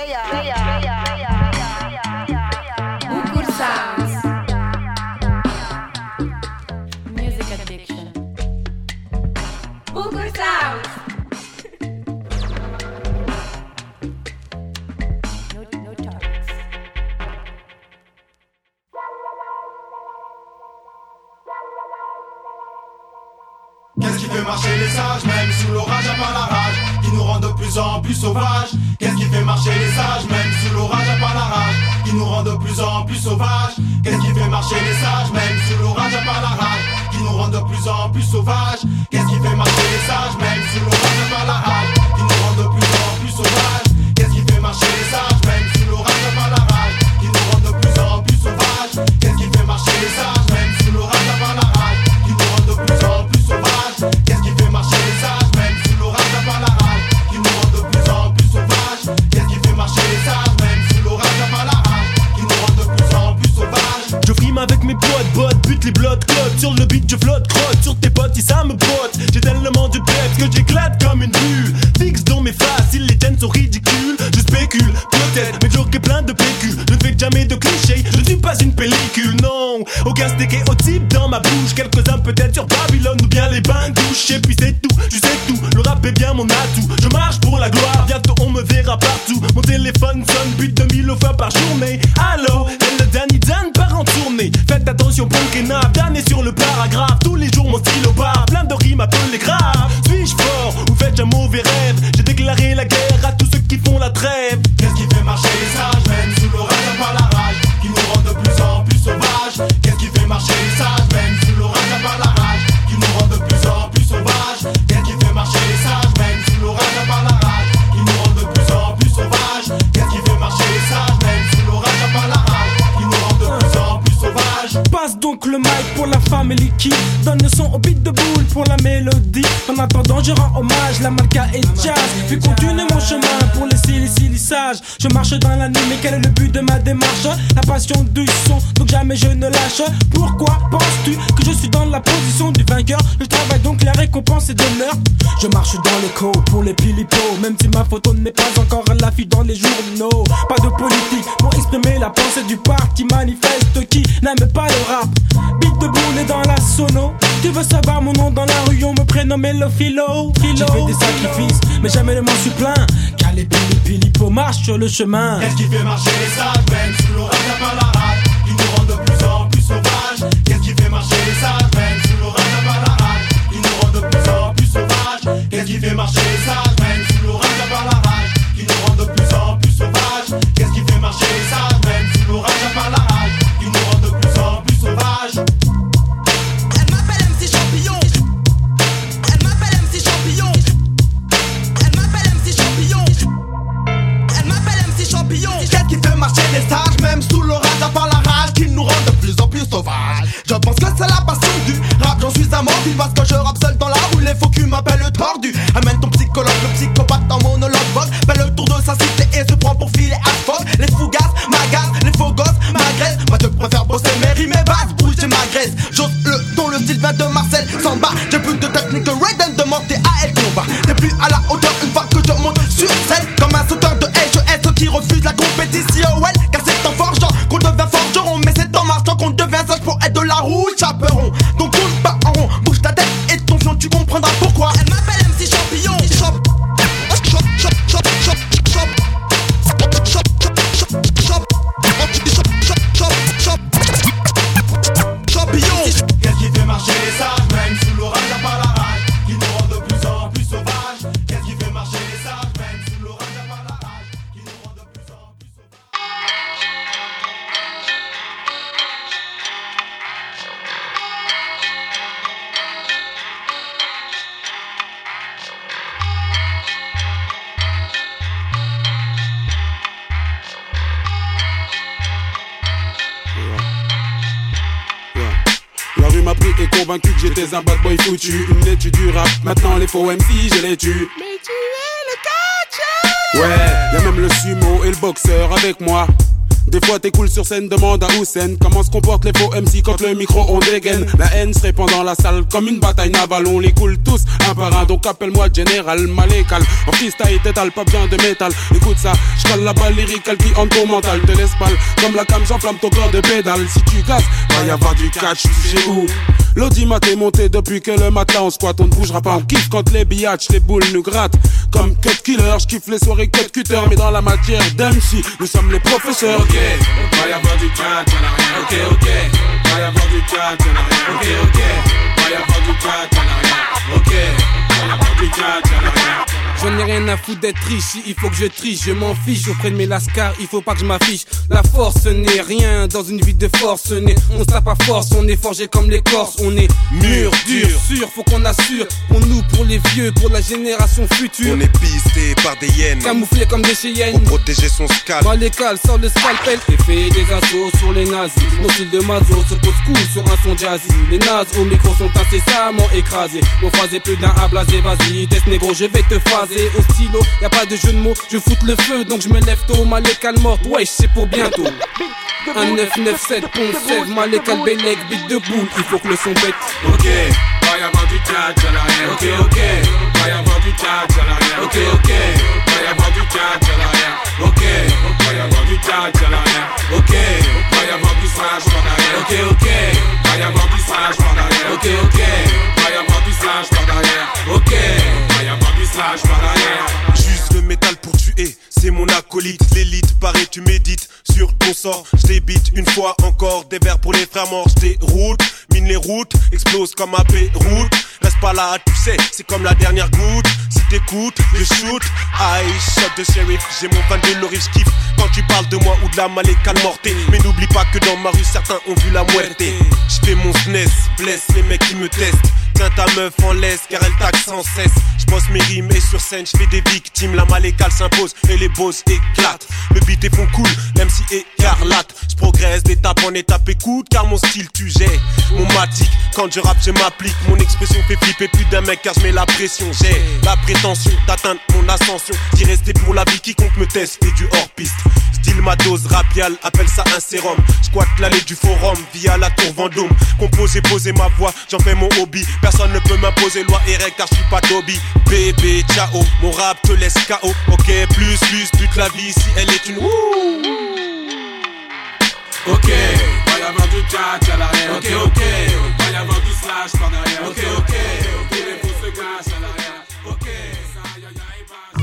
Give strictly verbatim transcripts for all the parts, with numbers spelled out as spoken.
Bukur Sounds. Music addiction. Bukur Sounds. No, no targets. Qu'est-ce qui fait marcher les sages, même sous l'orage à part la rage, qui nous rend de plus en plus sauvages? Qu'est-ce qui fait marcher les sages, même sous l'orage à part la rage, qui nous rend de plus en plus sauvages? Qu'est-ce qui fait marcher les sages, même sous l'orage à part la rage, qui nous rend de plus en plus sauvages? Qu'est-ce qui fait marcher les sages, même sous l'orage à part la rage, qui nous rend de plus en plus sauvages? Qu'est-ce qui fait marcher les sages, même sous l'orage à part la rage, qui nous rend de plus en plus sauvages? Qu'est-ce qui fait marcher les sages, même sous l'orage à part la rage, qui nous rend de plus en plus sauvages? Qu'est-ce qui fait marcher les sages, même sous l'orage à part la rage, qui nous rend de plus en plus sauvages? Qu'est-ce qui fait marcher les sages, même sous l'orage à part la rage, qui nous rend de plus en plus sauvages? Je frime avec mes potes, bottes, bute les blocs, clottes. Sur le beat je flotte, crotte sur tes potes si ça me botte. J'ai tellement de peps que j'éclate comme une bulle. Fixe dans mes faces, si les tiennes sont ridicules. Je spécule, peut-être, mais j'aurai plein de P Q. Je ne fais jamais de clichés, je ne suis pas une pellicule, non. Aucun stéréotype dans ma bouche. Quelques-uns peut-être sur Babylone ou bien les bains de douche. Et puis c'est tout, tu sais tout, le rap est bien mon atout. Je marche pour la gloire, bientôt on me verra partout. Mon téléphone sonne plus de mille fois par journée. Allô, c'est le Danny Dan part en tournée. Faites attention pour le kénap, dernier sur le paragraphe. Tous les jours mon stylo barre, plein de rimes appelées graves. Suis-je fort ou faites-je un mauvais rêve? J'ai déclaré la guerre à tous ceux qui font la trêve. Qu'est-ce qui fait marcher les sages, même sous l'orage à part la rage, qui nous rend de plus en plus sauvages? Qu'est-ce qui fait marcher les sages, même sous l'orage à part la rage, qui nous rend de plus en plus sauvages? Qu'est-ce qui fait marcher les sages, même sous l'orage à part la rage, qui nous rend de plus en plus sauvages? Qu'est-ce qui fait marcher les sages, même sous l'orage à part la rage, qui nous rend de plus en plus sauvages? Passe donc le mic pour la famille qui donne le son au beat de boule pour la mélodie. En attendant je rends hommage, la malka et jazz. Puis continue mon chemin pour les silly silly sages. Je marche dans la nuit mais quel est le but de ma démarche? La passion du son, donc jamais je ne lâche. Pourquoi penses-tu que je suis dans la position du vainqueur? Je travaille donc la récompense et d'honneur. Je marche dans l'écho pour les pilipos, même si ma photo n'est pas encore à l'affiche dans les journaux. Pas de politique pour exprimer la pensée du parti manifeste qui n'aime pas le rap. Beat de boule et dans la sono. Tu veux savoir mon nom dans la rue, on me prénommait le philo. J'ai fait des sacrifices, mais jamais ne m'en suis plaint, car les pilipos marchent sur le chemin. Qu'est-ce qui fait marcher les sages, même sous l'orage à part la rage, qui nous rend de plus en plus sauvages? Qu'est-ce qui fait marcher les sages, même sous l'orage à part la rage, qui nous rend de plus en plus sauvages? Qu'est-ce qui fait marcher les sages, même sous l'orage à part la rage, qui nous rend de plus en plus sauvages? Qu'est-ce qui fait marcher les sages, même sous l'orage à part la rage, qui nous rend de plus en plus sauvages? Elle m'appelle M C Champignon. Elle m'appelle M C Champignon. Elle m'appelle M C Champignon. Elle m'appelle M C Champignon. Qu'est-ce qui fait marcher les sages, même sous l'orage à part la rage, qui nous rend de plus en plus sauvages? Je pense que c'est la passion du rap, j'en suis un mordu, parce que je rappe seul dans la rue, les faux culs m'appellent tordu. Amène ton psychologue, le psychopathe en monologue vogue, fait le tour de sa cité et se prend pour filer à fog. Les fougasses m'agacent, les faux gosses m'agressent. Moi je préfère bosser mes rimes et basses, bouger ma graisse. J'ose le ton, le style vient de Marcel Samba. J'ai plus de technique que Raiden, demande tes A L combat. T'es plus à la hauteur une fois que je monte sur scène, comme un sauteur de H E S qui refuse la compétition. Ouais, car c'est en forgeant qu'on devient forgeron, mais c'est en marchant qu'on devient sage pour être de la roue chaperon. Donc tourne pas en rond, bouge ta tête et ton fion, tu comprendras pourquoi. Elle m'appelle M C Champignon. Chop, chop, chop, chop, chop, chop, chop, chop, chop, chop, chop, chop, chop, champignon. Qu'est-ce qui fait marcher les sages, même sous l'orage à part la rage, qui nous rend de plus en plus sauvages? Qu'est-ce qui fait marcher les sages, même sous l'orage à part la rage, qui nous rend de plus en plus sauvages? La rue m'a pris et convaincu que j'étais un bad boy foutu. Une laitue du rap, maintenant les faux M C je les tue. Mais tu es le catcheur. Ouais, y'a même le sumo et le boxeur avec moi. Des fois t'es cool sur scène, demande à Houssen comment se comportent les faux M C quand le micro on dégaine. La haine se répand dans la salle comme une bataille navale. On les coule tous un par un, donc appelle-moi Général Malécal. En freestyle t'étales, pas besoin de métal. Écoute ça, j'cale la balle lyricale qui hante ton mental. Te laisse pas comme la cam, j'enflamme ton corps de pédale. Si tu gazes, va y avoir du catch, tu sais où. L'audimat est monté depuis que le matin on squat, on ne bougera pas, on kiffe quand les biatchs, les boules nous grattent. Comme cut killer, j'kiffe les soirées cut cutter, mais dans la matière d'M C, nous sommes les professeurs. Ok, va y avoir du catch, y'en a rien. Ok, ok, va y avoir du catch, y'en a rien. Ok, ok, va y avoir du catch, y'en a rien. Ok, va y avoir du catch, y'en a rien. J'en ai rien à foutre d'être riche, si il faut que je triche, je m'en fiche. Auprès de mes lascars, il faut pas que je m'affiche. La force ce n'est rien, dans une vie de force ce n'est. On se tape à force, on est forgé comme les Corses. On est mûr, dur, sûr, faut qu'on assure. Pour nous, pour les vieux, pour la génération future. On est pisté par des hyènes, camouflés comme des cheyennes. Pour protéger son scalp. Malécal sort le scalpel et fait des assauts sur les nazis. Mon style de mazo se pose cool sur un son jazzy. Les nazes au micro sont incessamment écrasés. Mon phrasé plus d'un à blaser, vas-y, test négro, je vais te phaser. Au stylo, y'a pas de jeu de mots, je foute le feu donc je me lève tôt. Malécal morte, wesh c'est pour bientôt. Un neuf neuf sept, Pont Sèvres, Malécal Bélec, bite de boule, il faut que le son pète. Ok, va y avoir du catch, y'en a rien. Ok, ok, va y avoir du catch, y'en a rien. Ok, ok, va y avoir du catch, y'en a rien. Ok, va y avoir du catch, y'en a rien. Ok, va y avoir du slash, par derrière. Ok, ok, va y avoir du slash, par derrière. Ok, ok, va y avoir du slash, par derrière. Ok, va y avoir du slash, par derrière. Juste le métal pour tuer, c'est mon acolyte. L'élite paraît, tu médites sur ton sort. Je débite une fois encore des vers pour les frères morts. Je déroute, mine les routes, explose comme à Beyrouth. Reste pas là, tu sais, c'est comme la dernière goutte. Si t'écoutes, je shoot. Aïe, shot de shérif, j'ai mon fan de Lorif, j'kiffe quand tu parles de moi ou de la Malécal mortée. Mais n'oublie pas que dans ma rue, certains ont vu la muerte. J'fais mon S N E S, blesse les mecs qui me testent. Tiens ta meuf en laisse car elle taxe sans cesse. J'bosse mes rimes et sur scène j'fais des victimes. La Malécal s'impose et les boss éclatent. Le beat est fond cool, même si écarlate. J'progresse d'étape en étape, écoute car mon style tu jettes. Mon matic, quand je rappe je m'applique. Mon expression fait flipper plus d'un mec car je mets la pression. J'ai la prétention d'atteindre mon ascension. D'y rester pour la vie, quiconque me teste et du hors piste. Style ma dose rapiale, appelle ça un sérum. J'squatte l'allée du forum via la tour Vendôme. Composer, poser ma voix, j'en fais mon hobby. Personne ne peut m'imposer loi et règle car j'suis pas Toby. Bébé, ciao, mon rap te laisse K O. Ok, plus, plus, bute la vie si elle est une wouh. Ok, va y avoir du catch à l'arrière. Ok, ok, va y avoir du slash par derrière. Ok, ok, tous les fous se cachent à l'arrière. Ok, ça y a y a et passe.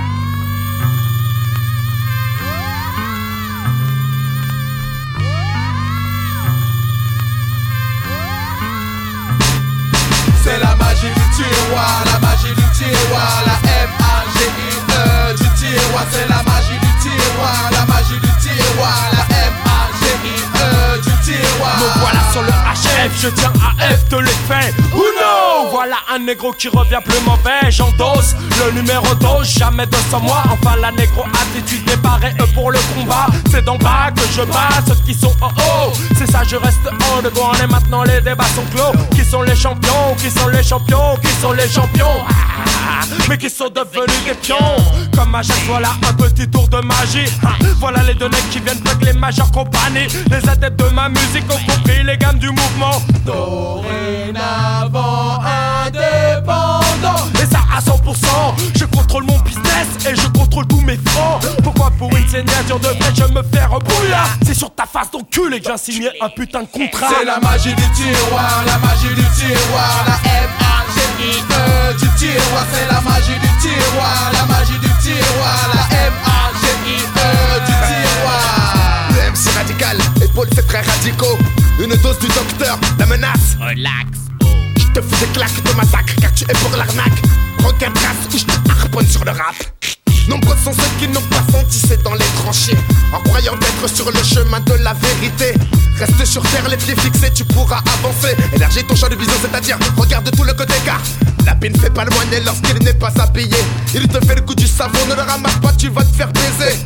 C'est la magie du tiroir, la magie du tiroir, la M A G I E du tiroir. C'est la magie du tiroir, la magie du tiroir, la M A G I E du tiroir. Me voilà sur le H F, je tiens à F de l'effet. Uno, voilà un négro qui revient plus mauvais. J'endosse le numéro douze, jamais deux sans moi. Enfin la négro attitude préparée pour le combat. C'est d'en bas que je bats ceux qui sont en haut. C'est ça, je reste en de gauche et maintenant les débats sont clos. Qui sont les champions, qui sont les champions, qui sont les champions, ah, mais qui sont devenus des pions. Comme à chaque voilà un petit tour de magie. Ah, voilà les deux necks qui viennent avec les majeures compagnies. Les adeptes de ma musique ont compris les gammes du mouvement. Dorénavant indépendant. Et ça à cent pour cent. Je contrôle mon business et je contrôle tous mes francs. Pourquoi pour une signature de vrai je me fais rebrouillard? C'est sur ta face d'enculé que j'ai signé un putain de contrat. C'est la magie du tiroir, la magie du tiroir, la M A G I E du tiroir. C'est la magie du tiroir, la magie du tiroir, la M A G I E du tiroir. Le M C radical, épaule c'est très radicaux. Une dose du docteur, la menace. Relax. Je te fous des claques de massacre car tu es pour l'arnaque. Regarde trace où je te harponne sur le rap. Nombreux sont ceux qui n'ont pas senti c'est dans les tranchées. En croyant être sur le chemin de la vérité. Reste sur terre les pieds fixés, tu pourras avancer. Élargis ton champ de vision, c'est-à-dire regarde tout le côté car la paix ne fait pas le moine lorsqu'il n'est pas habillé. Il te fait le coup du savon, ne le ramasse pas, tu vas te faire baiser. Eh,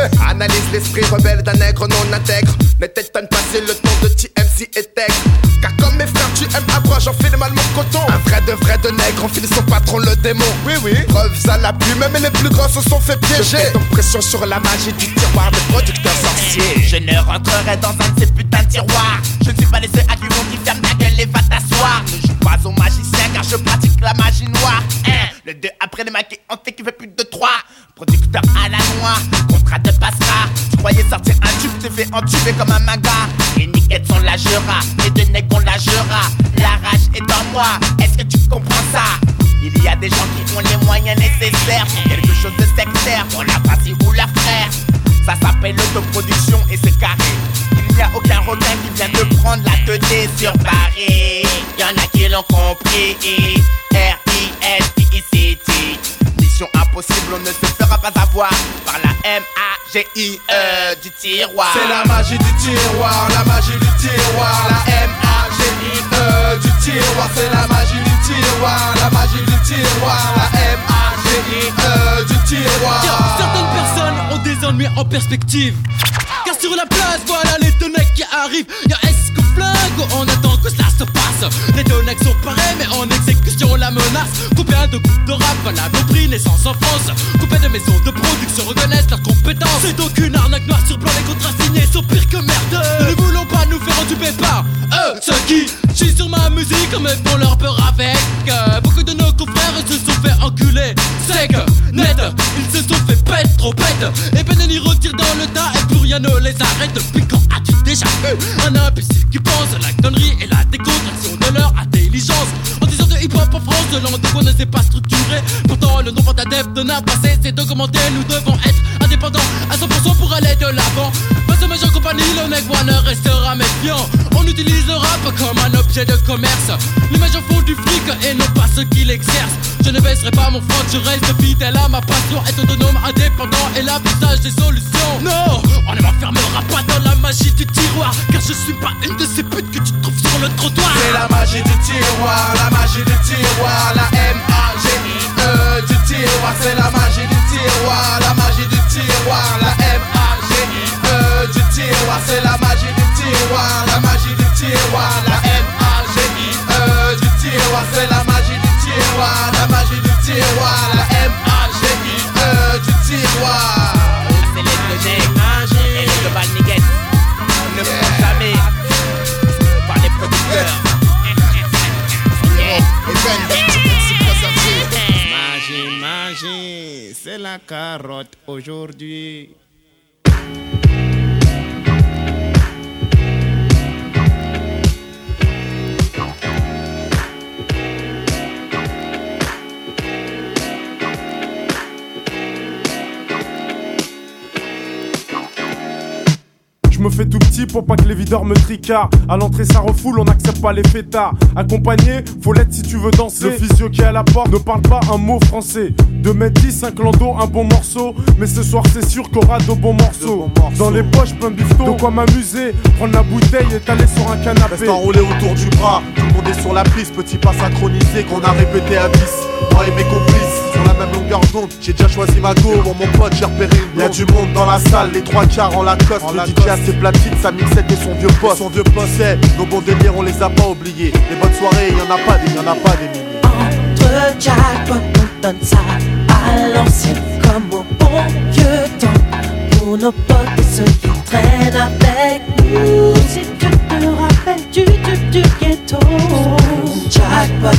Analyse l'esprit rebelle d'un nègre non intègre. Ne t'étonne pas si le ton de T M C est aigre. Car comme mes frères tu aimes à boire, j'en file mal mon coton. Un vrai de vrai de nègre, on file son patron le démon. Oui oui, preuves à l'appui, même les plus grands se sont fait piéger. Je fais donc pression sur la magie du tiroir de producteurs sorciers. Je ne rentrerai dans un de ces putains de tiroirs. Je ne suis pas les ceux à qui on dit ferme ta gueule et va t'asseoir. Ne joue pas au magicien car je pratique la magie noire. Un, le deux après les maquis on fait qui fait plus de trois. Producteur à la noix, contrat de passera. Tu croyais sortir un tube, t'es fait entuber comme un manga. Les niquettes sont la jura, les deux nègres on la jura. La rage est en moi, est-ce que tu comprends ça? Il y a des gens qui ont les moyens nécessaires pour quelque chose de sectaire, pour la partie ou la frère. Ça s'appelle l'autoproduction et c'est carré. Il n'y a aucun requin qui vient te prendre la tête sur Paris. Y'en a qui l'ont compris. R I S P I C T. Mission impossible, on ne se fera pas avoir par la M A G I E du tiroir. C'est la magie du tiroir, la magie du tiroir. La M A G I E du tiroir. C'est la magie du tiroir, la magie du tiroir. La M A G I E du tiroir. Certaines personnes ont des ennuis en perspective. Car sur la place, voilà les deux necks qui arrivent. Y'a est-ce que flingue, on attend que cela se passe. Les deux necks sont pareils, mais en exécution la menace. Combien de groupes de rap valables au prix naissance en France. Combien de maisons de production reconnaissent leurs compétences. C'est donc une arnaque noire sur blanc, les contrats signés sont pires que merde. Ne voulons pas nous faire entuber par eux, ceux qui chient sur ma musique, mais font leur peur avec. euh, Beaucoup de nos confrères se sont fait enculer. Sec, net, ils se sont fait pète, trop bête. Et peine y retire dans le tas et plus rien ne les arrête. Depuis quand as-tu déjà vu un imbécile qui pense à la connerie et la décontraction de leur intelligence? En disant de hip-hop en France, de langue de quoi ne s'est pas structuré. Pourtant le nombre d'adeptes n'a pas cessé d'augmenter. Nous devons être indépendants à cent pour cent pour aller de l'avant. Face aux méchants compagnies, le mec ne restera méfiant. On utilise le rap comme un objet de commerce. Les méchants font du fric et non pas ceux qui l'exercent. Je ne baisserai pas mon front, je reste fidèle à ma passion. Être autonome, indépendant et l'affichage des solutions. Non, on ne m'enfermera pas dans la magie du tiroir. Car je suis pas une de ces putes que tu trouves sur le trottoir. C'est la magie du tiroir, la magie du tiroir. La M A G I E du tiroir. C'est la magie du tiroir, la magie du tiroir. La M A G I E du tiroir. C'est la magie du tiroir, la magie du tiroir. La M A G I E du tiroir. C'est la magie du tiroir, la magie du tiroir. La M A G I E du tiroir. C'est les deux nègres et les deux balniguettes. On ne prend jamais par les producteurs. Magie, magie, c'est la carotte aujourd'hui. Je me fais tout petit pour pas que les videurs me tricardent. À l'entrée ça refoule, on n'accepte pas les fêtards. Accompagné, faut l'être si tu veux danser. Le physio qui est à la porte ne parle pas un mot français. deux mètres dix, un clando, un bon morceau. Mais ce soir c'est sûr qu'il y aura de bons morceaux. Dans les poches plein de bifton, de quoi m'amuser. Prendre la bouteille et t'aller sur un canapé. Reste enroulé autour du bras, tout le monde est sur la piste. Petit pas synchronisé qu'on a répété à dix. Moi et mes complices, sur la même longueur d'onde. J'ai déjà choisi ma go, pour mon pote j'ai repéré une. Y'a du monde dans la salle, les trois quarts en Lacoste. Le D J a ses platines, sa mixette et son vieux poste. Son vieux poste, c'est nos bons délires, on les a pas oubliés. Les bonnes soirées, y'en a pas des, y'en a pas des milliers. Entre jackpot, on donne ça à l'ancienne comme au bon vieux temps. Pour nos potes et ceux qui traînent avec nous. Si tu te rappelles du tube du ghetto. Jackpot,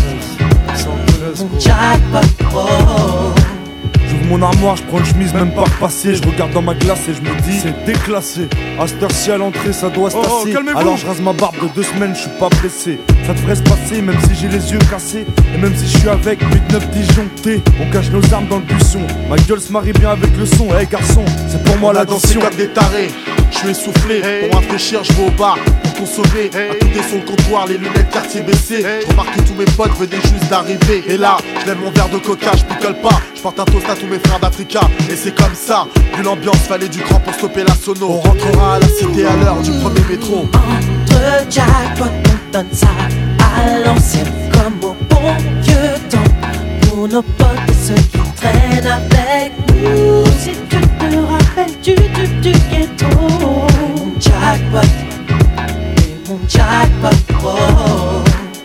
jackpot, oh. J'ouvre mon armoire, je prends une chemise même pas repassée. Je regarde dans ma glace et je me dis c'est déclassé. À cette heure-ci à l'entrée ça doit se tasser. Oh, alors je rase ma barbe de deux semaines, je suis pas blessé. Ça devrait se passer même si j'ai les yeux cassés. Et même si je suis avec huit neuf disjonctés. On cache nos armes dans le buisson. Ma gueule se marie bien avec le son. Hey garçon, c'est pour moi l'addition. Comme des tarés, je suis essoufflé. Hey. Pour rafraîchir je vais au bar pour consommer. Hey. À côté sur le comptoir, les lunettes quartier baissées. Hey. Je remarque que tous mes potes venaient juste d'arriver. Et là, je lève mon verre de coca, je picole pas. Je porte un toast à tous mes frères d'Africa. Et c'est comme ça, vu l'ambiance, fallait du cran pour stopper la sono. On rentrera à la cité à l'heure du premier métro. Entre jackpot, on donne ça à l'ancienne comme au bon vieux temps. Pour nos potes et ceux qui traînent avec nous. Si tu te rappelles rappelle du du du ghetto. Mon jackpot, et mon jackpot, oh.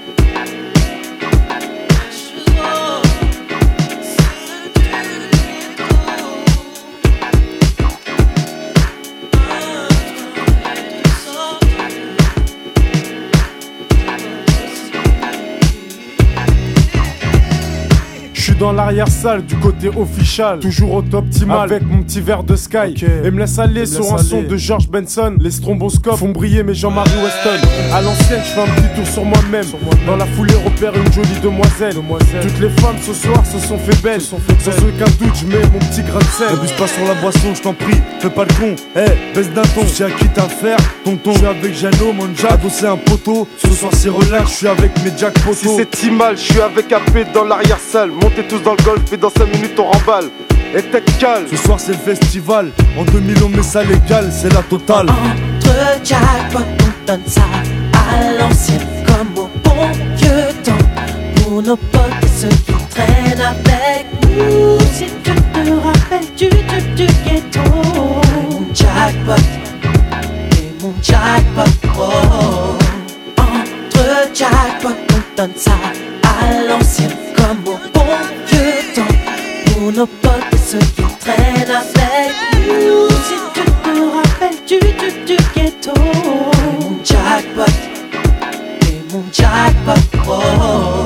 Dans l'arrière-salle du côté official, toujours au top optimal avec mon petit verre de Sky, okay. Et me laisse aller sur un aller. Son de George Benson. Les stromboscopes font briller mes Jean-Marie Weston. À l'ancienne, je fais un petit tour sur moi-même. Sur moi Dans la foulée, repère une jolie demoiselle. demoiselle. Toutes les femmes ce soir se sont fait belles. Sont fait Sans belles. Aucun doute, je mets mon petit grain de sel. N'abuse pas sur la boisson, je t'en prie, fais pas le con. Eh, hey, baisse d'un ton, j'ai acquis ta faire. Tonton, je suis avec Jano, mon Jack. Adossé un poteau, ce soir c'est relax, je suis avec mes Jack poteaux. Si c'est si mal, je suis avec A P dans l'arrière-salle. Montez tous dans le golf et dans cinq minutes on remballe. Et tête calme. Ce soir c'est le festival. En deux mille on met ça légal, c'est la totale. Entre jackpot, on donne ça à l'ancienne comme au bon vieux temps. Pour nos potes et ceux qui traînent avec nous. Si tu te rappelles du du du ghetto. Mon jackpot et mon jackpot, oh. Entre jackpot, on donne ça à l'ancienne comme au bon vieux temps. Pour nos potes et ceux qui traînent avec nous. Si tu te rappelles du du du ghetto. Mon jackpot et mon jackpot, oh.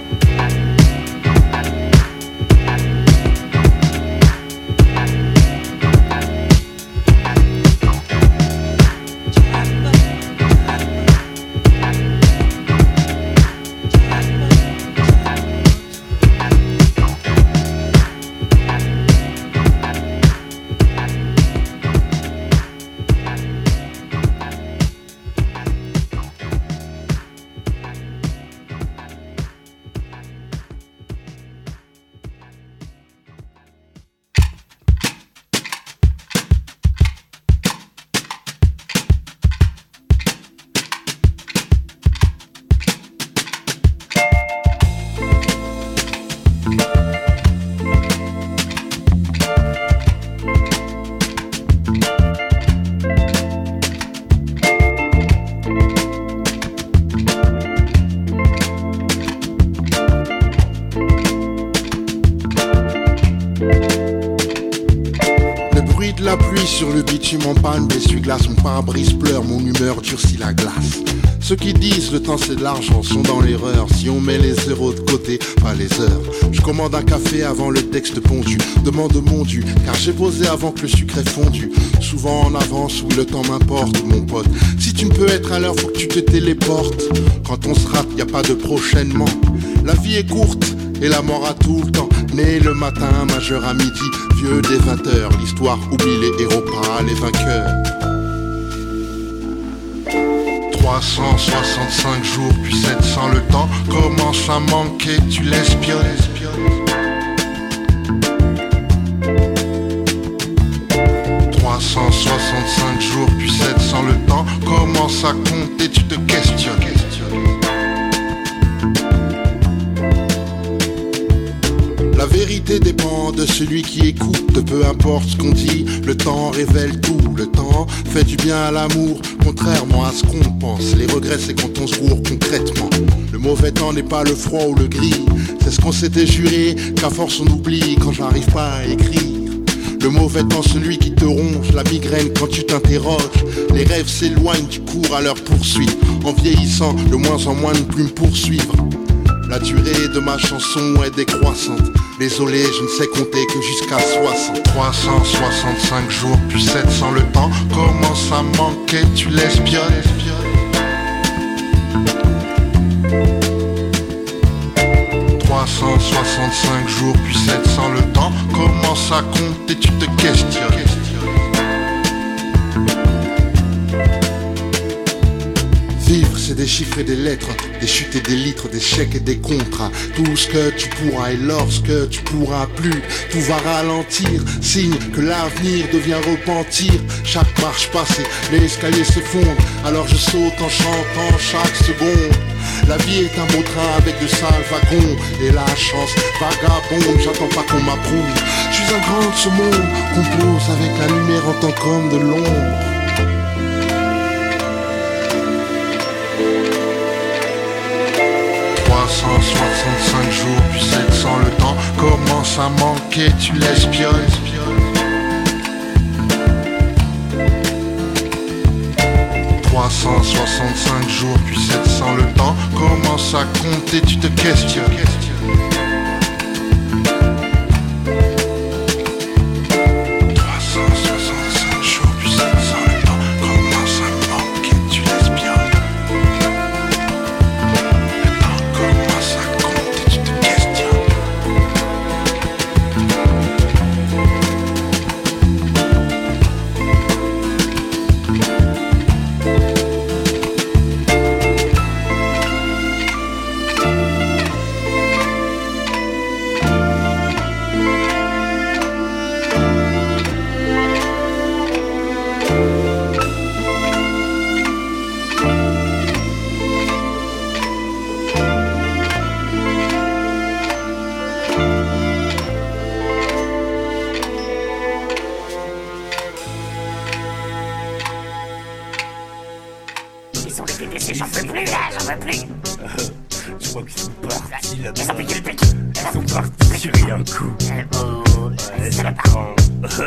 Sur le bitume en panne, l'essuie-glace, mon pare-brise pleure, mon humeur durcit la glace. Ceux qui disent le temps c'est de l'argent sont dans l'erreur. Si on met les zéros de côté, pas les heures. Je commande un café avant le texte pondu. Demande mon dû, car j'ai posé avant que le sucre ait fondu. Souvent en avance, oui le temps m'importe mon pote. Si tu ne peux être à l'heure, faut que tu te téléportes. Quand on se rate, y a pas de prochainement. La vie est courte et la mort a tout le temps. Né le matin, majeur à midi, vieux des vingt heures. L'histoire oublie les héros, pas les vainqueurs. Trois cent soixante-cinq jours, puis sept cents le temps commence à manquer, tu l'espionnes. Trois cent soixante-cinq jours, puis sept cents le temps commence à compter, tu te questionnes. La vérité dépend de celui qui écoute, peu importe ce qu'on dit, le temps révèle tout, le temps fait du bien à l'amour, contrairement à ce qu'on pense. Les regrets c'est quand on se roure concrètement. Le mauvais temps n'est pas le froid ou le gris, c'est ce qu'on s'était juré, qu'à force on oublie quand j'arrive pas à écrire. Le mauvais temps, celui qui te ronge, la migraine quand tu t'interroges. Les rêves s'éloignent, tu cours à leur poursuite. En vieillissant, de moins en moins ne plus me poursuivre. La durée de ma chanson est décroissante. Désolé, je ne sais compter que jusqu'à soixante. Trois cent soixante-cinq jours, puis sept cents le temps commence à manquer, tu l'espionnes. Trois cent soixante-cinq jours, puis sept cents le temps commence à compter, tu te questionnes. Vivre c'est des chiffres et des lettres, des chutes et des litres, des chèques et des contrats. Tout ce que tu pourras et lorsque tu pourras plus, tout va ralentir, signe que l'avenir devient repentir. Chaque marche passée, les escaliers s'effondrent, alors je saute en chantant chaque seconde. La vie est un beau train avec de sales wagons, et la chance vagabonde, j'attends pas qu'on m'approuve. Je suis un grand de ce monde, compose avec la lumière en tant qu'homme de l'ombre. trois cent soixante-cinq jours puis sept cents, le temps commence à manquer, tu l'espionnes. trois cent soixante-cinq jours puis sept cents, le temps commence à compter, tu te questionnes. trois cent soixante-cinq jours puis sept cents, le temps commence à manquer, tu l'espionnes. Le temps commence à compter, tu te questionnes. J'en peux plus là, j'en peux plus. Euh, je crois qu'ils sont partis là-bas. Ils ont piqué le pic. Ils sont partis tirer un coup. Ouais, ça prend.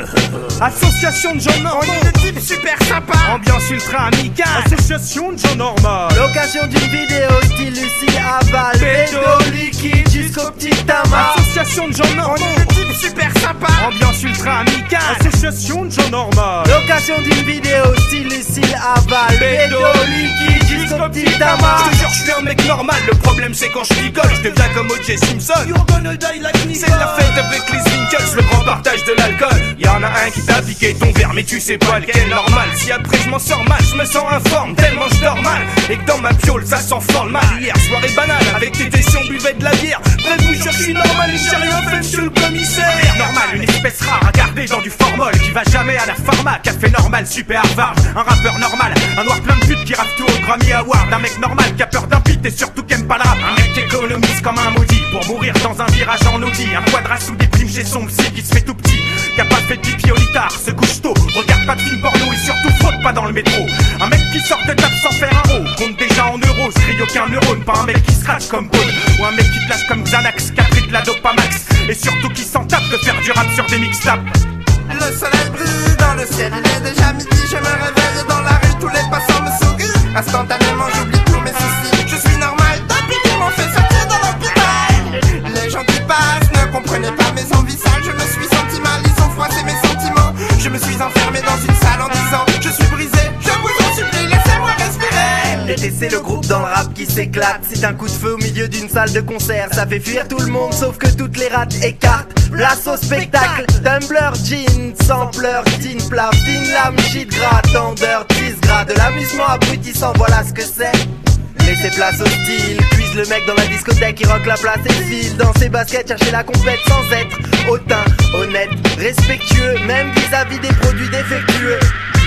Association de gens normaux. On est des types super sympas. Ambiance ultra amicale. Association de gens normaux. L'occasion d'une vidéo style Lucie Aval. Pédo liquide jusqu'au petit tamas. Association de gens normaux. On est des types super sympas. Ambiance ultra amicale. Association de gens normaux. L'occasion d'une vidéo style Lucie Aval. Pédo liquide jusqu'au petit tamas. Je te jure, je suis un mec normal. Le problème c'est quand je picole, je deviens comme O J Simpson. You're gonna die like me. C'est la fête avec les Winkles, le grand partage de l'alcool. Y'en a un qui t'a piqué ton verre, mais tu sais pas lequel normal. Si après je m'en sors mal, je me sens informe, tellement je dors mal. Et que dans ma piole, ça sent fort le mal. Hier, soirée banale, avec tes tessions, buvait de la bière. Bref, vous cherchez, je suis normal et j'ai rien fait, monsieur le commissaire. Normal, une espèce rare à garder dans du formol, qui va jamais à la pharma. Café normal, super Harvard. Un rappeur normal, un noir plein de putes qui rappe tout au Grammy Award. Un mec normal qui a peur d'un beat et surtout qui aime pas le rap. Un mec qui économise comme un maudit pour mourir dans un virage en Audi. Un quadra sous des primes chez son psy qui se fait tout petit. Qui a pas fait de pipi au litard, se couche tôt, regarde pas de film porno et surtout faute pas dans le métro. Un mec qui sort de table sans faire un rond, compte déjà en euros, se crie aucun neurone. Pas un mec qui se crache comme Paul, ou un mec qui te lâche comme Xanax, qui a pris de la dopamax. Et surtout qui s'en tape de faire du rap sur des mixtapes. Le soleil brille dans le ciel, il est déjà midi, je me réveille dans la rue, tous les passants me sourient. Instantanément j'oublie tous mes soucis, je suis normal depuis qu'ils m'ont fait sortir de l'hôpital. Les gens qui passent ne comprenaient pas mes envies sales, je me suis senti mal, ils ont froissé mes sentiments. Je me suis enfermé dans une salle en disant, je suis brisé, je vous en supplie, laissez-moi respirer. L'été c'est le groupe dans le rap qui s'éclate. C'est un coup de feu au milieu d'une salle de concert. Ça fait fuir tout le monde sauf que toutes les rates écartent. Place au spectacle, Tumblr, jean, sampler, teen, plaf, teen, lame, shit, gras, tendeur, tease, gras. De l'amusement abrutissant, voilà ce que c'est. Laissez place au style, cuise le mec dans la discothèque, il rock la place et file dans ses baskets, chercher la compète sans être hautain, honnête, respectueux, même vis-à-vis des produits défectueux.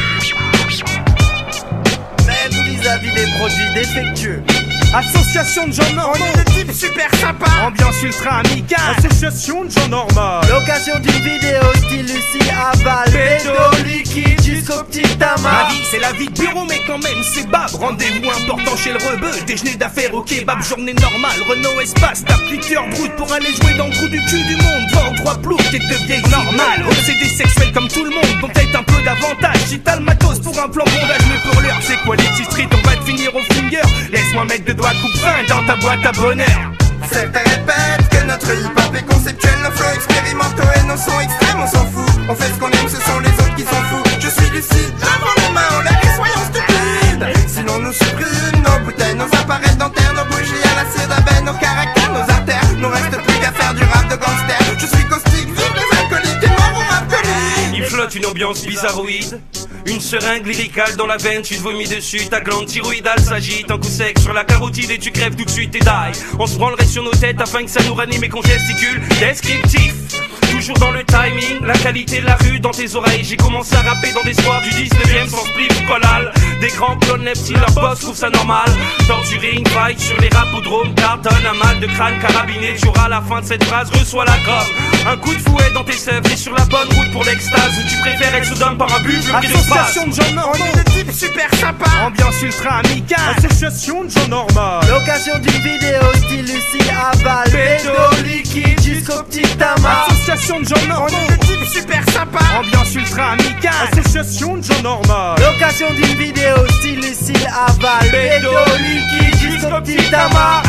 Même vis-à-vis des produits défectueux. Association de gens normaux. On est des types super sympas. Ambiance ultra amicale. Association de gens normaux. L'occasion d'une vidéo style Lucie Aval. Pédo liquide jusqu'au petit tamas. Ma vie c'est la vie de bureau mais quand même c'est bab. Rendez-vous important chez le rebeu. Déjeuner d'affaires au kebab. Journée normale. Renault Espace. Tape huit heures brut pour aller jouer dans le trou du cul du monde. Vends trois plots. T'es de vieille normale. Obsédé sexuel comme tout le monde. Donc peut-être un peu d'avantage. Si t'as le matos pour un plan bondage. Mais pour l'heure c'est quoi les petits streets. On va te finir au finger. Laisse-moi mettre de doigts coupe fin dans ta boîte à bonheur. Certains répètent que notre hip-hop est conceptuel, nos flows expérimentaux et nos sons extrêmes, on s'en fout. On fait ce qu'on aime, ce sont les autres qui s'en foutent. Je suis lucide, lavons les mains, on les soyons stupides. Sinon nous supprime nos bouteilles, nos appareils dentaires, nos bougies à la cire d'abeille, nos caractères, nos artères. Nous reste plus qu'à faire du rap de gangster. Je suis caustique, vive les alcooliques et mort au rap comique. Il flotte une ambiance bizarroïde. Une seringue lyricale dans la veine, tu te vomis dessus. Ta glande thyroïdale s'agite, un coup sec sur la carotide et tu crèves tout de suite et die. On se branlerait sur nos têtes afin que ça nous ranime et qu'on gesticule. Descriptif, toujours dans le timing, la qualité de la rue dans tes oreilles. J'ai commencé à rapper dans des soirs du dix-neuvième sans spliff collal. Des grands clones leptiles, leur boss trouve ça normal. Torturing, fight sur les rapodromes, cartonne, un mal de crâne carabiné. Tu auras à la fin de cette phrase, reçois la gomme. Un coup de fouet dans tes sèvres, t'es sur la bonne route pour l'extase. Ou tu préfères être soudain par un buble qui Association de gens normaux, on est des types super sympas. Ambiance ultra amicale, association de gens normaux. L'occasion d'une vidéo style Lucie Aval, bédo liquide jusqu'au petit tamas. Association de gens normaux, on est des types super sympas. Ambiance ultra amicale, association de gens normaux. L'occasion d'une vidéo style Lucie Aval, bédo liquide jusqu'au petit tamas.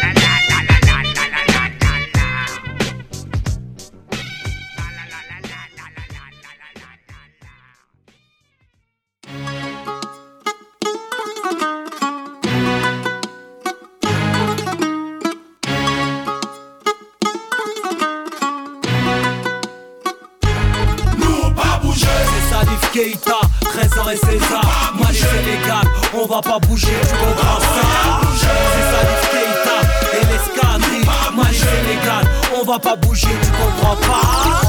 Keita, Trésor et César, Mali Sénégal, on va pas bouger, tu comprends ça? C'est Salif Keita et l'escadrille, Mali Sénégal, on va pas bouger, tu comprends pas?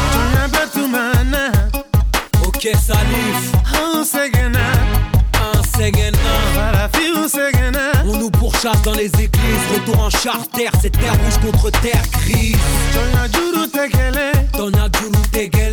Ok Salif, un Ségena, un Ségena, on nous pourchasse dans les églises, retour en charter, c'est terre rouge contre terre grise. Tonya Djourou Tegele, Tonya Djourou Tegele,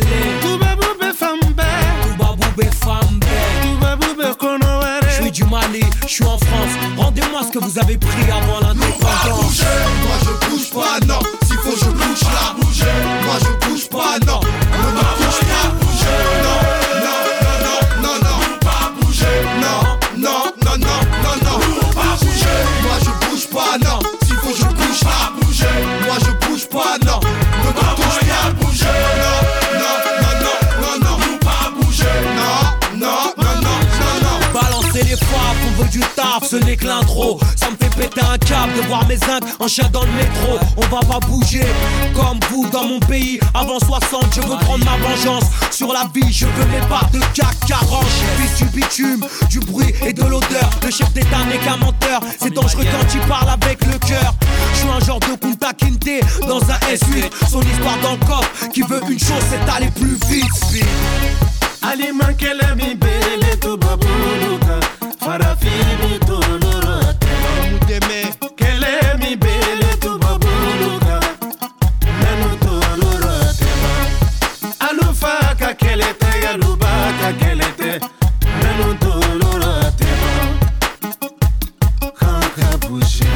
je suis du Mali, je suis en France. Rendez-moi ce que vous avez pris avant l'indépendance. Moi je bouge pas, non. S'il faut je bouge là. Moi je bouge pas, non. Ne me bouge pas, bouger. Non, non, non, non, non, non. Pas bouger. Non, non, non, non, non, non. Pas bouger. Moi je bouge pas, non. S'il faut je bouge là. Bouger. Moi je bouge pas, non. Ne me bouge pas, bouger. Non, non, non, non, non. Pas bouger. Non, non, non, non, non, non. Balancer les frappes, on veut du taf, ce n'est que l'intro. Ça me fait péter un câble de voir mes zincs en chien dans le métro. On va pas bouger comme vous dans mon pays. Avant soixante, je veux prendre ma vengeance sur la vie, je veux mes parts de C A C quarante. Fils du bitume, du bruit et de l'odeur. Le chef d'état n'est qu'un menteur. C'est dangereux quand il parle avec le cœur. Je suis un genre de Kunta Kinte dans un S huit. Son histoire dans le coffre qui veut une chose, c'est aller plus vite. Ali mankele mi bele tu babuluka Farafi mi tu nurote Mudeme Kele mi bele tu babuluka Nenu tu nurote Alufaka kele te Alubaka kele te Nenu tu nurote Kanka bouger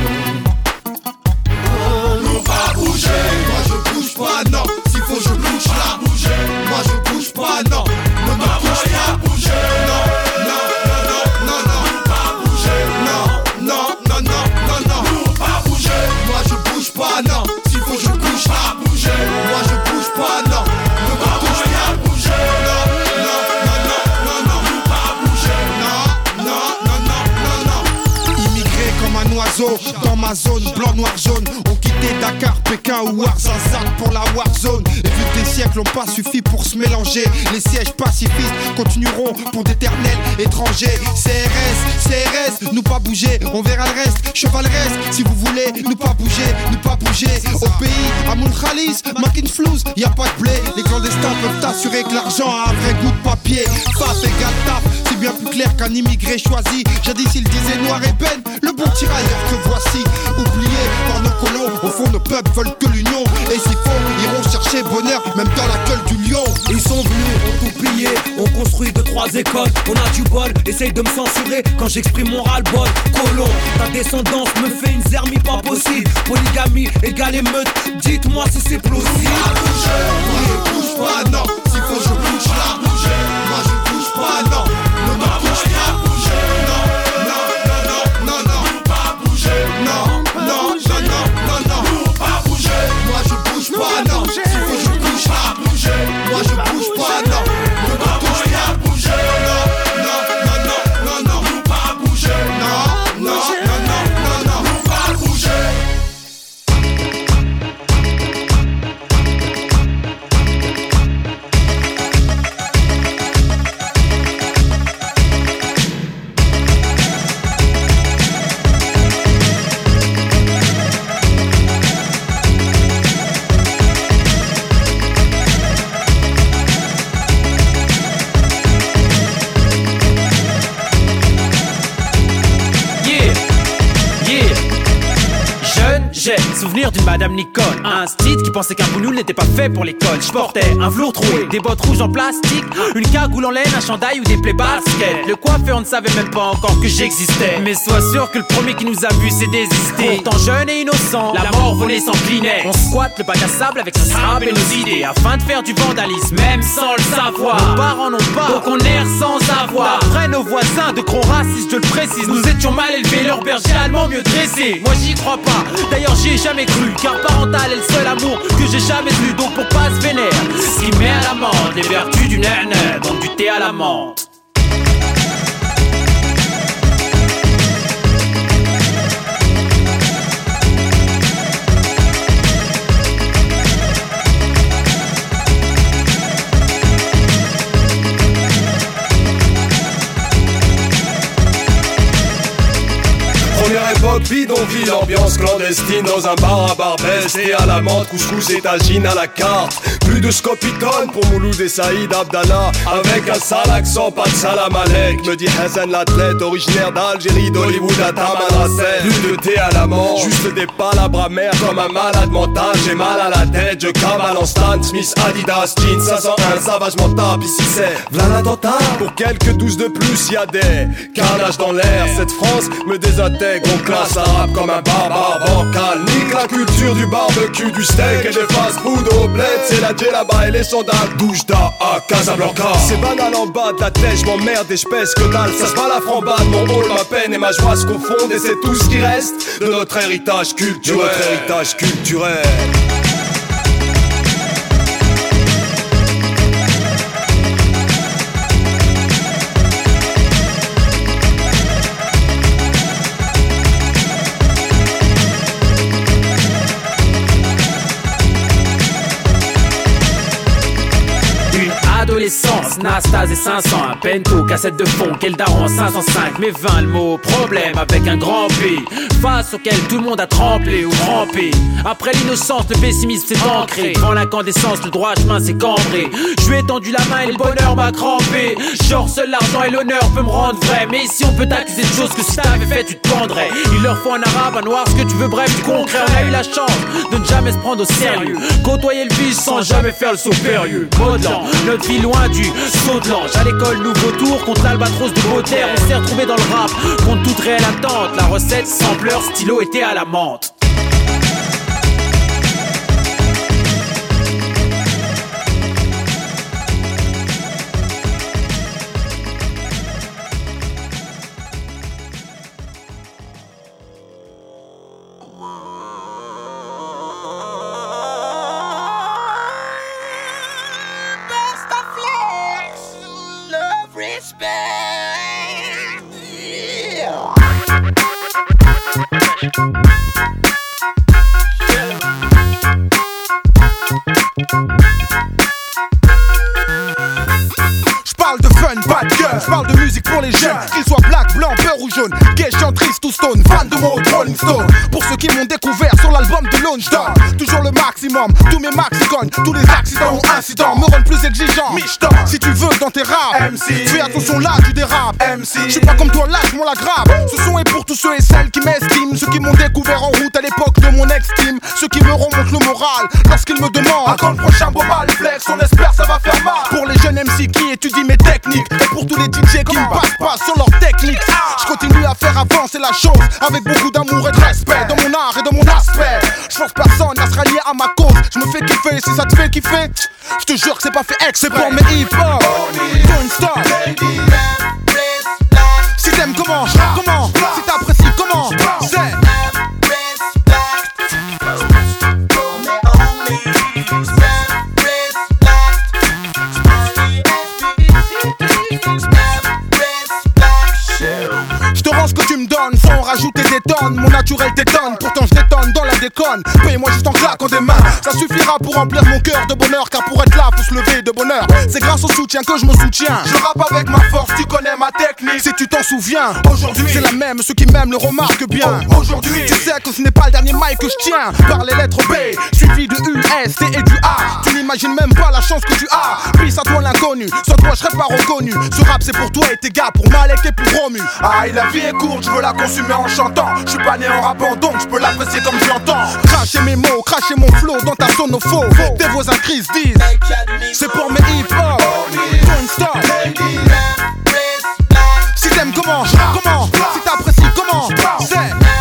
Nous pas bouger. Moi je bouge pas, non. S'il faut je bouge là. Bouger. Moi je bouge pas, non. Ne me bouge pas, bouger. Non, non, non, non, non. Pas bouger. Non, non, non, non, non, non. Pas bouger. Moi je bouge pas, non. S'il faut je bouge là. Bouger. Moi je bouge pas, non. Ne me bouge pas, bouger. Non, non, non, non, non, non. Pas bouger. Non, non, non, non, non, non. Immigré comme un oiseau dans ma zone, blanc, noir, jaune. On quittait Dakar, Pékin ou Ouarzazate pour la Warzone. Et vu que des siècles n'ont pas suffi pour se mélanger, les sièges pacifistes continueront pour d'éternels étrangers. C R S, C R S, nous pas bouger, on verra le reste. Chevaleresque, si vous voulez, nous pas bouger, nous pas bouger. Au pays, à Moun Khalis, Makin Flouz, y a pas de blé. Les clandestins peuvent t'assurer que l'argent a un vrai goût de papier. Faf égale taf, c'est bien plus clair qu'un immigré choisi. Jadis il disait noir et peine, le bon tirailleur que voici. Oublié par nos colons, au fond nos peuples veulent que l'union. Et s'il faut, iront chercher bonheur, même dans la gueule du lion. Ils sont venus, ont tout pillé, on construit deux trois écoles. On a du bol, essaye de me censurer quand j'exprime mon ras-le-bol. Colon, ta descendance me fait une zermie pas possible. Polygamie égale émeute, dites-moi si c'est plausible. Moi je bouge pas, non. S'il faut je bouge là. Bouger. Moi je bouge pas, non. Ne me bouge pas, bouger. Non, non, non, non, non, non. Pas bouger. Non, non, non, non, non, non. Pas bouger. Moi je bouge pas, non. S'il faut je bouge là. Bouger. Moi je bouge pas, non. Ne me bouge pas, bouger. Non, non, non, non, non, non. Pas bouger. Non, non, non, non, non, non. Pas bouger. souvenir d'une madame Nicole. Un style qui pensait qu'un boulot n'était pas fait pour l'école. Je portais un velours troué, des bottes rouges en plastique, une cagoule en laine, un chandail ou des plaies baskets. Le coiffeur ne savait même pas encore que j'existais. Mais sois sûr que le premier qui nous a vu s'est désisté. Pourtant jeune et innocent, la mort volée s'inclinait. On squatte le bac à sable avec son sable et nos idées, afin de faire du vandalisme, même sans le savoir. Nos parents n'ont pas, donc on erre sans avoir. Après nos voisins de gros racistes, je le précise, nous étions mal élevés, leur berger allemand mieux dressé. Moi j'y crois pas, d'ailleurs j'y ai jamais cru, car parental est le seul amour que j'ai jamais eu. Donc pour pas se vénère, ce qui met à l'amende les vertus du nana, donc du thé à la menthe. Première époque, bidonville, ambiance clandestine dans un bar à Barbès, et à la menthe, couscous et tagine à la carte. Plus de scopitone pour Mouloud et Saïd Abdallah, avec un sale accent, pas de salam alek, me dit Hassan l'athlète, originaire d'Algérie, d'Hollywood à Tamanrasset. Plus de thé à la menthe, juste des palabres amères comme un malade mental. J'ai mal à la tête, je cavale en Stan Smith, Adidas, jeans cinq cent un, savage mental. Ici c'est v'là l'attentat. Pour quelques douze de plus, y'a des carnages dans l'air. Cette France me désintègre, on classe arabe comme un barbare bancal. Nique la culture du barbecue, du steak et des fast-food au bled. C'est la là-bas et les sandales Doujda à Casablanca. C'est banal en bas de la tête, j'm'emmerde et j'pèse que dalle. Ça se bat la frambade, mon rôle, ma peine et ma joie se confondent. Et c'est tout ce qui reste de notre héritage culturel. De notre héritage culturel. Adolescence, Nastase et cinq cents, un Pento, cassette de fond, quel daron cinq cent cinq, mais vingt le mot, problème avec un grand P, face auquel tout le monde a tremblé ou rampé. Après l'innocence, le pessimisme s'est ancré, devant l'incandescence, le droit chemin s'est cambré. Je lui ai tendu la main et le bonheur m'a crampé. Genre seul l'argent et l'honneur peut me rendre vrai, mais ici on peut t'accuser de choses que si t'avais fait tu te pendrais. Il leur faut un arabe, un noir, ce que tu veux, bref du concret. On a eu la chance de ne jamais se prendre au sérieux, côtoyer le vice sans jamais faire le saut périlleux. Modelant, notre vie loin du saut de l'ange. À l'école, nouveau tour contre l'albatros de Baudelaire. On s'est retrouvé dans le rap contre toute réelle attente. La recette, sampleur, stylo était à la menthe. J'parle de fun, pas de cœur, j'parle de musique pour les jeunes, qu'ils soient black, blanc, peur ou jaune, gay, chant, triste ou stone, fan de mode Rolling Stone. Pour ceux qui m'ont découvert sur l'album de Lone Star, toujours le maximum, tous mes maxi cognent, tous les accidents ou incidents me rendent plus exigeant. Michton, si tu veux dans tes raps, M C, fais attention là, tu dérapes, M C. J'suis pas comme toi, lâche-moi la grave. Ce son est pour tous ceux et celles qui m'estiment, ceux qui m'ont découvert en route à l'époque de mon ex-team, ceux qui me remontent le moral lorsqu'ils me demandent à quand le prochain Bobal Flex, on espère ça va faire mal. Pour les jeunes M C qui étudient mes techniques, et pour tous les D J qui me passent pas sur leur technique, je continue à faire avancer la chose avec beaucoup d'amour et de respect dans mon art et dans mon aspect. Je force personne à se rallier à ma cause, je me fais kiffer, si ça te fait kiffer, je te jure que c'est pas fait exprès. C'est pour mes hip-hop, don't stop. Si t'aimes comment, comment, si t'apprécies comment, c'est je te rends ce que tu me donnes sans rajouter des tonnes. Mon naturel t'étonne, pourtant je détonne dans la déconne. Paye-moi juste en claquant des mains, ça suffira pour remplir mon cœur de bonheur. Car pour être là faut se lever de bonheur. C'est grâce au soutien que je me soutiens. Je rappe avec ma force, tu connais ma technique. Si tu t'en souviens, aujourd'hui c'est la même, ceux qui m'aiment le remarquent bien. Aujourd'hui, tu sais que ce n'est pas le dernier mic que je tiens. Par les lettres B, suivi de U, S, T et du A. Tu n'imagines même pas la chance que tu as. Peace à toi l'inconnu, sans toi je serais pas reconnu. Ce rap c'est pour toi et tes gars, pour Malek et pour Romu. Aïe, la vie est courte, je veux la consumer en chantant. Je suis pas né en rappant donc je peux l'apprécier comme j'entends. Cracher mes mots, cracher mon flow dans ta sonopho. Tes voisins cris disent c'est pour mes hip-hop. Don't stop. Si t'aimes comment, comment, si t'apprécies comment, c'est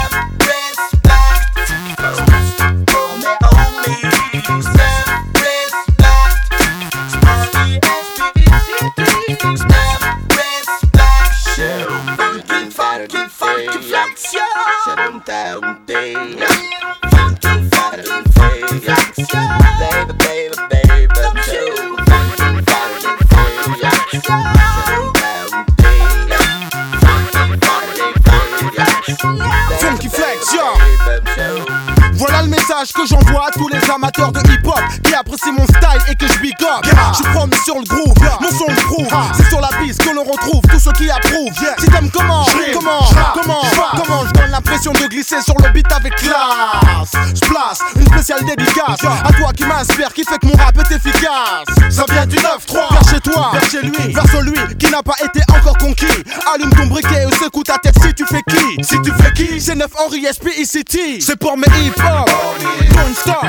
Funky Flex, yo. Voilà le message que j'envoie à tous les amateurs de hip-hop qui apprécient mon style et que je big up. Je suis promis sur le groove, mon son le prouve. C'est sur la piste que l'on retrouve tous ceux qui approuvent. Si t'aimes comment, comment, comment, comment je donne l'impression de glisser sur le beat avec classe. Je place une spéciale dédicace à toi qui m'inspire, qui fait que mon rap est efficace. Ça vient du neuf trois, vers chez toi, vers chez lui, vers celui qui n'a pas été encore conquis. Allume ton briquet ou secoue ta tête si tu fais qui. Si tu fais qui, c'est neuf Henry S P I C T. C'est pour mes hip-hop. Don't stop.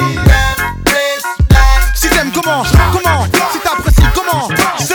Si t'aimes comment, comment, si t'apprécies comment, c'est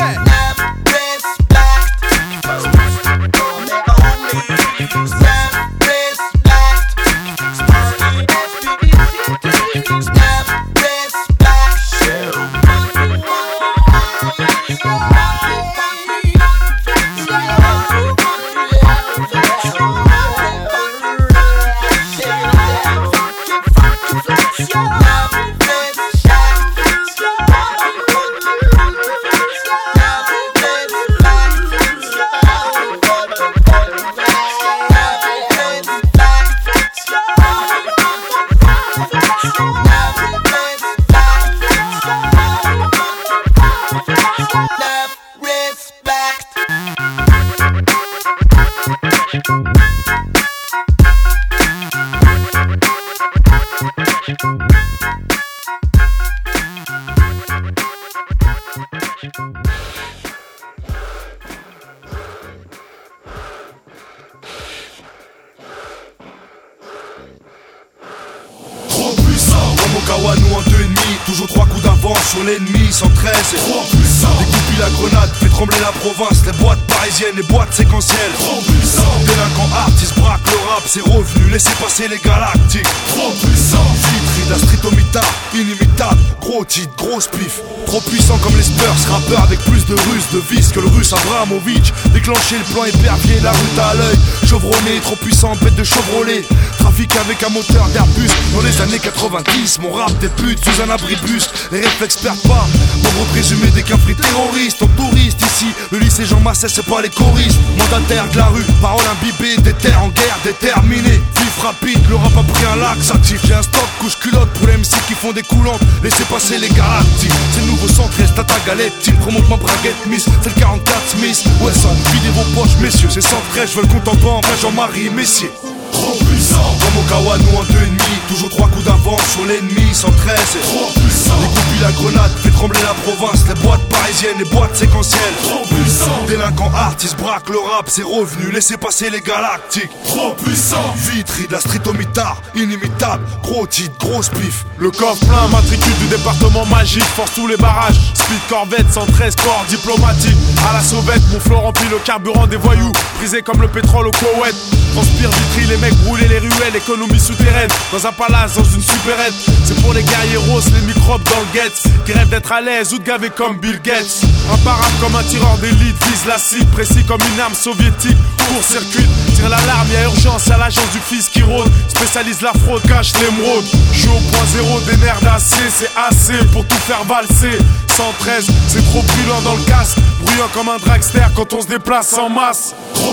Kawanou en deux et demi, toujours trois coups d'avance sur l'ennemi, cent treize et trop puissant. Découpille la grenade, fait trembler la province, les boîtes parisiennes, les boîtes séquentielles. Trop puissant. Délinquant artiste braque le rap, c'est revenu, laissez passer les galactiques. Trop puissant. Vitry, la street au mitard, inimitable, gros titre, grosse pif. Trop puissant comme les Spurs, rappeur avec plus de russes, de vis que le russe Abramovic. Déclencher le plan épervier, la route à l'œil. Chevronné, trop puissant, bête de Chevrolet. Trafic avec un moteur d'Airbus. Dans les années quatre-vingt-dix, mon rap des putes sous un abribus. Les réflexes perdent pas, pauvre présumé des qu'un free terroriste. En touriste ici, le lycée Jean Massé c'est pas les choristes. Mandataire de la rue, parole imbibée, des terres en guerre, déterminé. Vif rapide, le rap a pris un lac actif. J'ai un stock couche culotte pour les M C qui font des coulantes. Laissez passer les galactiques. C'est le nouveau cent treize, tata galette. Type remonte ma braguette, miss. C'est le quarante-quatre Smith. Ouais, ça, videz vos poches, messieurs. C'est cent treize, je veux le compte en banque. Jean-Marie Messier. Trop puissant. Comme au Kawanou en deux et demi, toujours trois coups d'avance sur l'ennemi, cent treize. Trop puissant. Découpille la grenade, fait trembler la province, les boîtes parisiennes, les boîtes séquentielles. Trop puissant. Délinquant artiste braque le rap, c'est revenu, laissez passer les galactiques. Trop puissant. Vitry, de la street au mitard, inimitable, gros titre, grosse pif. Le coffre plein, matricule du département magique, force tous les barrages. Speed Corvette, cent treize corps diplomatique. À la sauvette, mon flot remplit le carburant des voyous, brisé comme le pétrole au Koweït. Transpire Vitry, les mecs brûler les ruelles, économie souterraine. Dans un palace, dans une supérette. C'est pour les guerriers roses, les microbes dans le guet. Qui rêvent d'être à l'aise ou de gaver comme Bill Gates. Imparable comme un tireur d'élite, vise la cible, précis comme une arme soviétique. Court-circuit, tire l'alarme, y'a urgence, y'a l'agence du fils qui rôde. Spécialise la fraude, cache l'émeraude. Je suis au point zéro des nerfs d'acier, c'est assez pour tout faire valser. cent treize, c'est trop brûlant dans le casque. Bruyant comme un dragster quand on se déplace en masse. Trop puissant.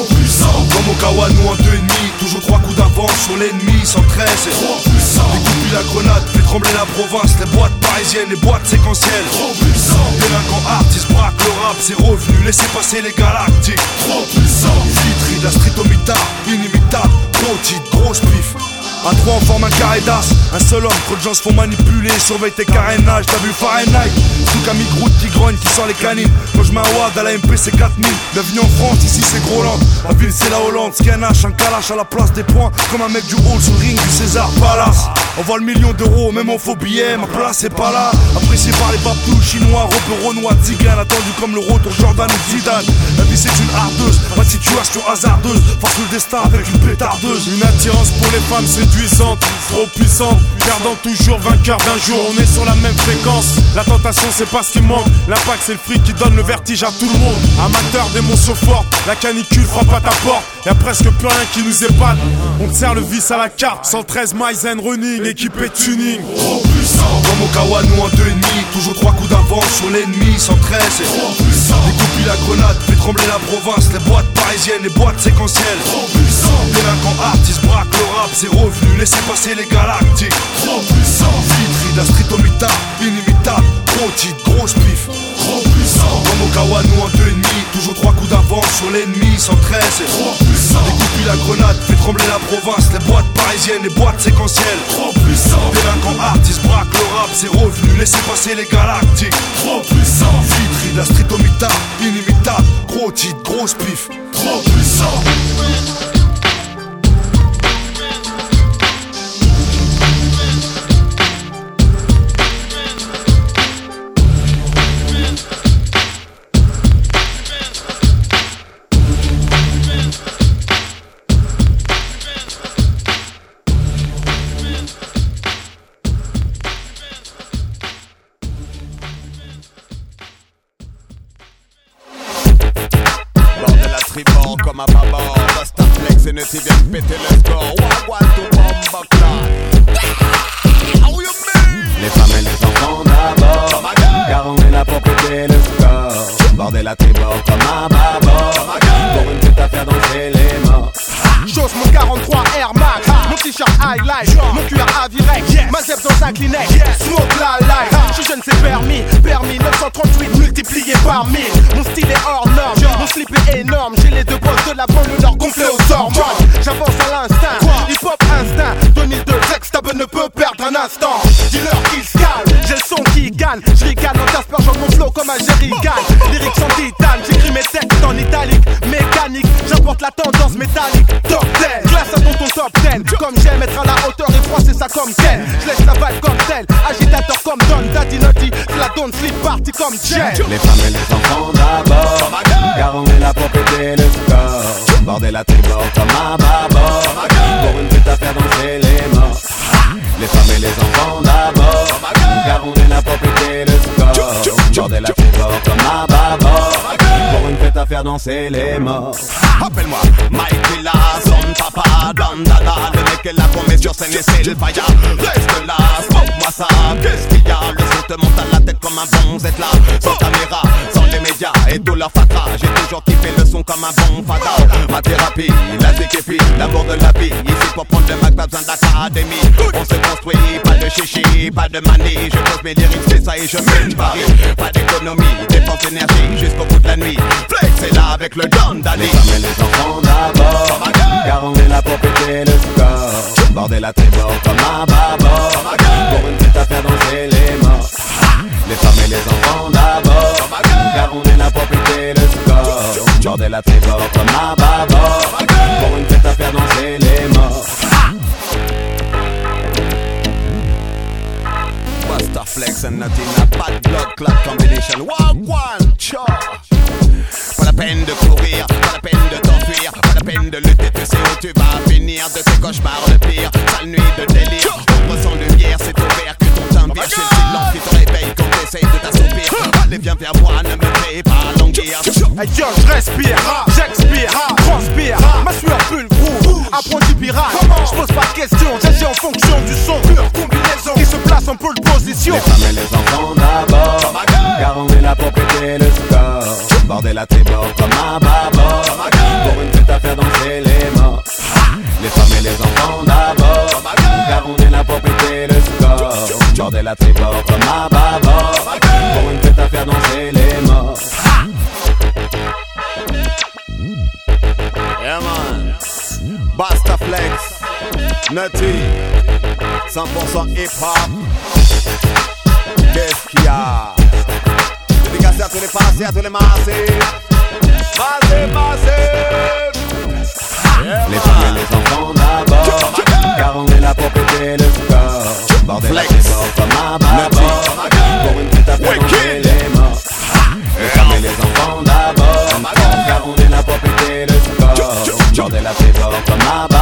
Comme au Kawanou en deux et demi, toujours trois coups d'avance sur l'ennemi, cent treize et trop puissant. Découpille la grenade, fait trembler la province, les boîtes parisiennes, les boîtes séquentielles. Trop puissant. Délinquant artiste, braque le rap, c'est revenu, laissez passer les galactiques. Trop puissant. Vitry, la street au mitard, inimitable, gros titre, grosse pif. À trois on forme un carré d'as, un seul homme, trop de gens se font manipuler, surveille tes carénages, t'as vu Fahrenheit. Tout Camille Groot qui grogne, qui sort les canines. Quand je mets un wad à la M P c'est quatre mille. Bienvenue en France, ici c'est Groland. La ville c'est la Hollande, Scanach, un calache à la place des points. Comme un mec du hall sur le ring du César Palace. On voit le million d'euros, même en faux billets, ma place c'est pas là. Apprécié par les babtous, chinois, ropeux, renois, tziganes. Attendu comme le retour Jordan ou Zidane. La vie c'est une hardeuse, pas de situation hasardeuse. Force le destin avec une pétardeuse. Une attirance pour les femmes séduisantes, trop puissante, gardant toujours vainqueur d'un jour. On est sur la même fréquence, la tentation c'est pas ce qui manque. L'impact c'est le fric qui donne le vertige à tout le monde. Amateur d'émotions fortes, la canicule frappe à ta porte. Y'a presque plus rien qui nous épate. On te sert le vice à la carte, cent treize Maizen running, équipé tuning. Trop puissant. Comme au Kawanou en deux et demi, toujours trois coups d'avance sur l'ennemi, cent treize et trop puissant. Découpille la grenade, fait trembler la province, les boîtes parisiennes, les boîtes séquentielles. Trop puissant. Délinquant artiste, braque le rap, c'est revenu, laissez passer les galactiques. Trop puissant. Vitry, la street au mitard, inimitable, gros titre, grosse pif. Trop puissant. Comme au Kawanou en deux et demi, toujours trois coups d'avance sur l'ennemi, cent treize et trop puissant. Découpille la grenade, fait trembler la province, les boîtes parisiennes, les boîtes séquentielles. Trop puissant. Délinquant artiste, braque le rap, c'est revenu, laissez passer les galactiques. Trop puissant. Vitry, la street au mitard, inimitable, gros titre, grosse pif. Trop puissant. Comme un barbare, Busta Flex et Nutty viennent péter le score. Wagwan to bomba Les femmes et les enfants d'abord, car on est là pour péter le score. Bordel à tes bords comme un bâbord, pour une petite affaire danser les morts. J'ose mon quarante-trois Air Max, mon t-shirt highlight, mon cuir Avirex, ma zep dans un Kleenex, smoke la life. Je jeune c'est permis, permis neuf cent trente-huit multiplié par mille. Mon style est hors norme, mon slip est énorme. J'ai les deux bosses de la banlieue nord gonflés aux hormones. J'avance à l'instinct, hip-hop instinct. deux mille deux, Zextab ne peut perdre un instant. Dis-leur qu'ils se calment, j'ai le son qui gagne. Je ricane en t'aspergeant mon flow comme un jerrycan. Lyrics en titane, j'écris mes textes en italique. Mécanique, j'apporte la tendance métallique. Top dix, classe à ton ton top dix. Comme j'aime être à la hauteur et froisser ça comme Ken. Je laisse la vibe comme tel, agitateur comme Don, Daddy Nutty. Je la donne slip party comme Jen. Les femmes et les enfants d'abord, car on est là pour péter le score. Bordel à tes bords comme un bâbord, pour une petite affaire danser les morts. Les femmes et les enfants d'abord, car on est là pour péter le score. Bordel à tes bords comme un bâbord, pour une petite affaire danser les morts. Appelle-moi Mike Villa, son papa, Dandada. Le mec est là pour mettre sur scène et c'est le païa. Reste là, smoke-moi ça, qu'est-ce qu'il y a? Le son te monte à la tête comme un bon Z là. Sans caméra, sans les médias et tout leur fatra. J'ai toujours kiffé le son comme un bon fata. Ma thérapie, la dékéfie, l'amour de la vie. Ici pour prendre le Mac, pas besoin d'académie. On se construit, pas de chichi, pas de manie. Je pose mes lyrics, c'est ça et je mène Paris. Pas d'économie, dépense d'énergie jusqu'au bout de la nuit. Flex est là avec le Don Daddy. Les femmes et les enfants d'abord, car on est là pour péter le score. Bordel à tes bords comme un bâbord, pour une petite affaire danser les morts. Les femmes et les enfants d'abord, car on est là pour péter le score. Bordel à tes bords comme un bâbord, pour une petite affaire danser les morts. Busta Flex and Nutty n'a pas de blood clot combination. Wagwan, cha. Pas la peine de courir, pas la peine de t'enfuir, pas la peine de lutter, tu sais où tu vas finir. De ces cauchemars le pire, sale nuit de délire. On ressent lumière, c'est au vert que ton teint vire. C'est le silence qui te réveille quand t'essayes de t'assoupir. Allez viens vers moi, ne me fais pas languir. Hey yo, je respire, j'expire, transpire, ma sueur pue le groove, apprenti pirate. Je pose pas de questions, j'agis en fonction du son. Pure combinaison qui se place en pole position. Les femmes et les enfants d'abord, car on est là pour péter le score. Bordel à tes bords comme un bâbord, pour une petite affaire danser la trébord comme à bâbord. Pour une fête à faire danser les morts. Yeah man, Basta Flex, Nutty, cent pour cent hip-hop. Qu'est-ce qu'il y a? Dédicacé à tous les passés, à tous les massés. Massés, massés. Yeah, les femmes et les enfants d'abord, car on est là pour péter le score. Bordel à trébord comme à bâbord. Pour une fête à faire danser les morts. Les femmes et les enfants d'abord, car on est là pour péter le score. Bordel à trébord comme à bâbord.